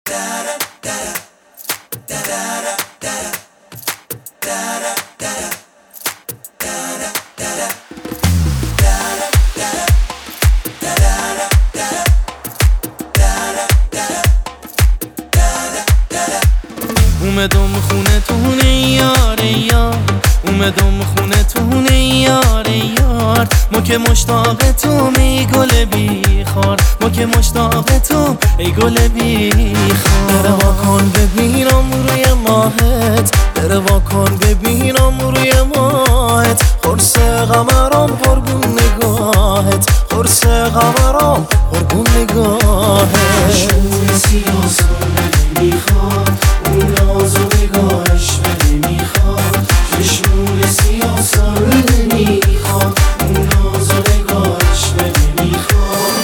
اومدم خونه تونه یاره یار، اومدم خونه تونه یاره یار. ما که مشتاق تو ای گل بیخار، ما که مشتاق تو ای گل بیخار. بره واکن ببینم روی ماهت، بره واکن ببینم روی ماهت. قرص قمرم قربون نگاهت، قرص قمرم قربون نگاهت. شور سیاسان نمیخواد، اون ناز و نگاهش نمیخواد. چشمون سیاسان نمیخواد، اون ناز و نگاهش نمیخواد.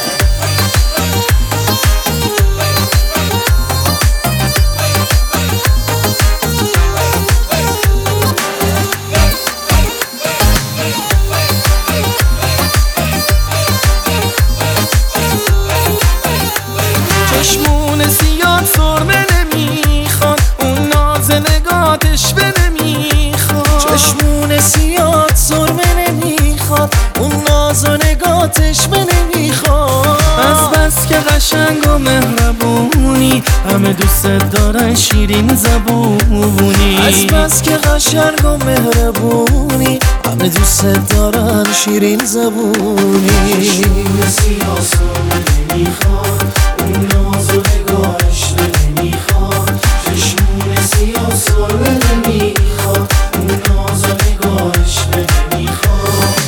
چشمون سیاه سرمه نمیخواد، اون ناز نگاتش به نمیخواد. چشمون سیاه سرمه نمیخواد، اون ناز و نگاتش به نمیخواد. از بس که قشنگ و مهربونی، همه دوست دارن شیرین زبونی. از بس که قشنگ و مهربونی، همه دوست دارن شیرین زبونی. چشمون سیاه سرمه نمیخواد، اون ناز و نگاهش نمیخواد. چشمون سیاه سرمه نمیخواد، اون ناز و نگاهش نمیخواد.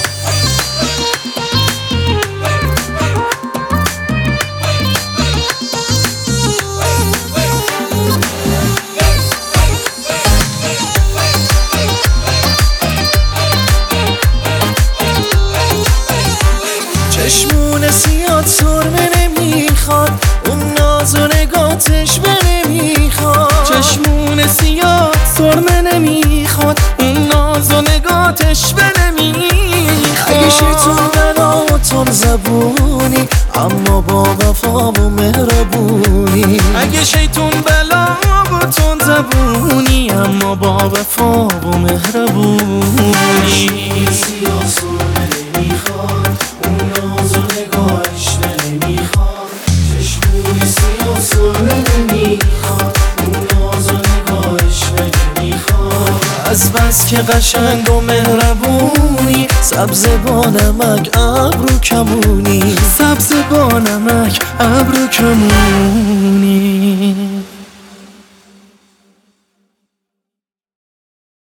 چشمون سیاه سرمه نمیخواد، اون ناز و نگاتش به نمیخواد. چشمون سیاه سرمه نمیخواد، اون ناز و نگاتش به نمیخواد. اگه شیطون بلا و تون زبونی، اما با وفا و مهربونی. اگه شیطون بلا و تون زبونی، اما با وفا و مهربونی. سیاه سرمه نمیخواد، اون ناز و نگاهش نمیخواد. چشمون سیاه سرمه نمیخواد، اون ناز و نگاهش نمیخواد. از بس که قشنگ و مهربونی، سبز با نمک ابرو کمونی. سبز با نمک ابرو کمونی.